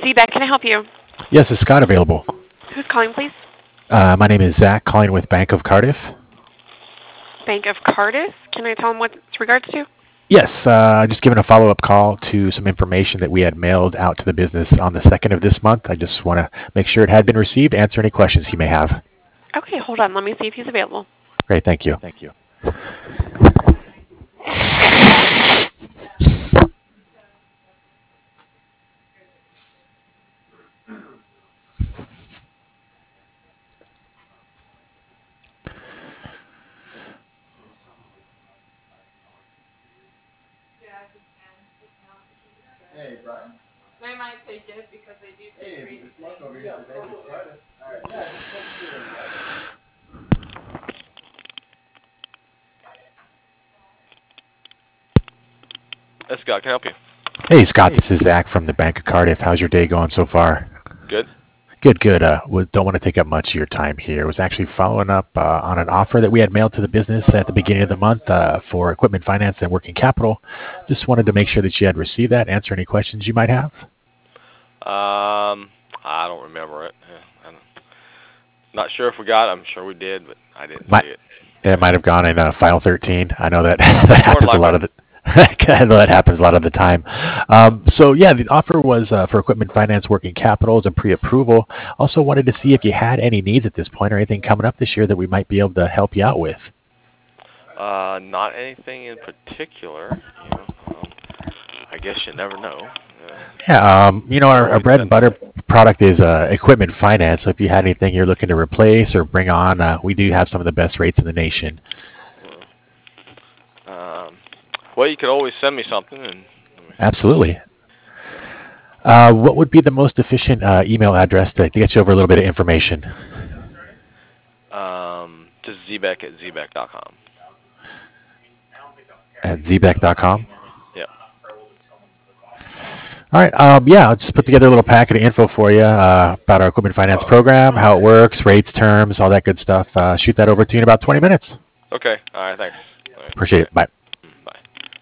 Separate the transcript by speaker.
Speaker 1: Z-Beck, can I help you?
Speaker 2: Yes, is Scott available?
Speaker 1: Who's calling, please?
Speaker 2: My name is Zach, calling with Bank of Cardiff.
Speaker 1: Bank of Cardiff. Can I tell him what it's regards to?
Speaker 2: Yes, just giving a follow-up call to some information that we had mailed out to the business on the 2nd of this month. I just want to make sure it had been received, answer any questions he may have.
Speaker 1: Okay, hold on. Let me see if he's available.
Speaker 2: Great, thank you.
Speaker 3: Hey, Brian.
Speaker 1: They might take it because they do take
Speaker 3: Hey, it's Mark over here at the Bank of Cardiff. All right, yeah, just come through.
Speaker 4: Scott, can I help you?
Speaker 2: Hey, Scott, this is Zach from the Bank of Cardiff. How's your day going so far?
Speaker 4: Good.
Speaker 2: Good, good. Don't want to take up much of your time here. I was actually following up on an offer that we had mailed to the business at the beginning of the month for equipment finance and working capital. Just wanted to make sure that you had received that, answer any questions you might have.
Speaker 4: I don't remember it. I'm not sure if we got it. I'm sure we did, but I didn't see it.
Speaker 2: It might have gone in file 13. I know that that happens a lot of the I know that happens a lot of the time. So yeah, the offer was for equipment finance working capital as a pre-approval. Also wanted to see if you had any needs at this point or anything coming up this year that we might be able to help you out with.
Speaker 4: Not anything in particular. I guess you never know.
Speaker 2: Yeah, our bread and butter product is equipment finance. So if you had anything you're looking to replace or bring on, we do have some of the best rates in the nation.
Speaker 4: Well, you could always send me something.
Speaker 2: Absolutely. What would be the most efficient email address to get you over a little bit of information?
Speaker 4: Just zbeck at zbeck.com.
Speaker 2: At zbeck.com?
Speaker 4: Yeah.
Speaker 2: All right. I'll just put together a little packet of info for you about our equipment finance program, how it works, rates, terms, all that good stuff. Shoot that over to you in about 20 minutes.
Speaker 4: Okay. All right. Thanks. All right.
Speaker 2: Appreciate it. Bye.